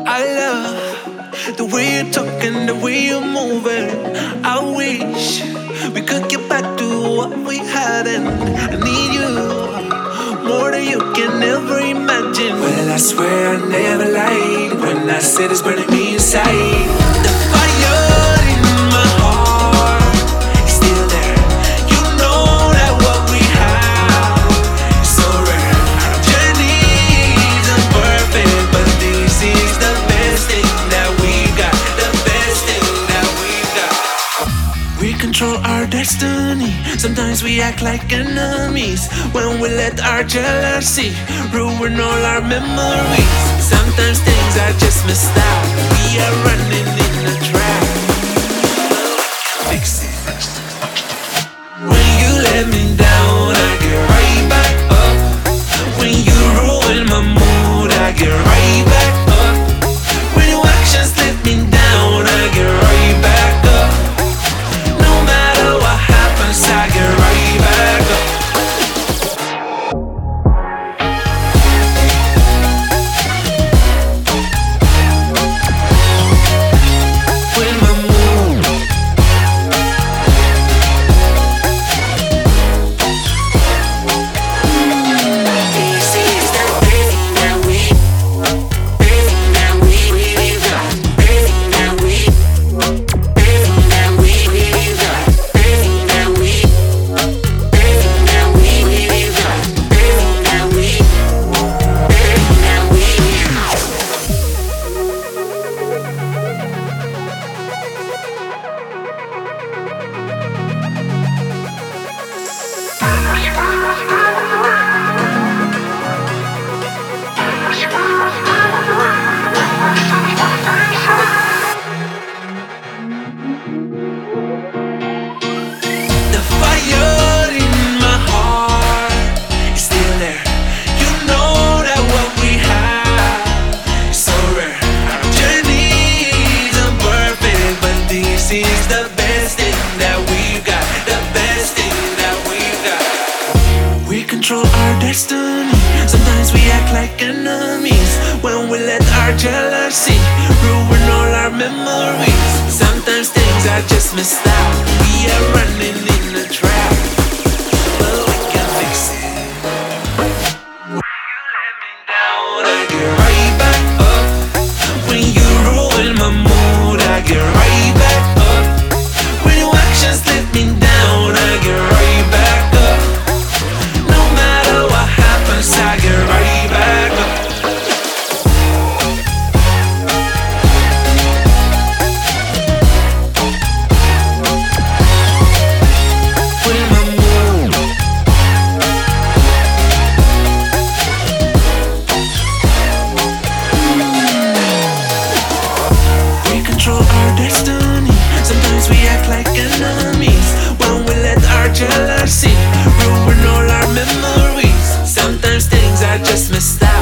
I love the way you're talking, the way you're moving. I wish we could get back to what we had, and I need you more than you can ever imagine. Well, I swear I never lied when I said it's burning me inside. The fire in my heart is still there. You know that what we have is so rare. Our journey isn't perfect, but this is the best thing that we got. The best thing that we got. We control our destiny. Sometimes we act like enemies when we let our jealousy ruin all our memories. Sometimes things are just messed up. We are running in a trap, but we can fix it. When you let me down, I get right back up. When you ruin my mood, I get right back up. When your actions let me down, I get right back up. No matter what happens, I get right back up. When my mood this is the best that we really got. Best that we really got. Best that we really got. Best that we The fire in my heart is still there. You know that what we have is so rare. Our journey isn't perfect, but this is the best thing that we got. The best thing that we got. We control our destiny. Sometimes we act like enemies when we let our jealousy ruin all our memories. Sometimes things are just messed up. We are running in a trap, but we can fix it. When you let me down, I get right back up. When you ruin my mood, I get right back up. When your actions let me down, I get right back up. No matter what happens, I get right back up. When my mood we control our destiny. Sometimes we act like enemies when we let our jealousy ruin all our memories. Sometimes things are just messed up.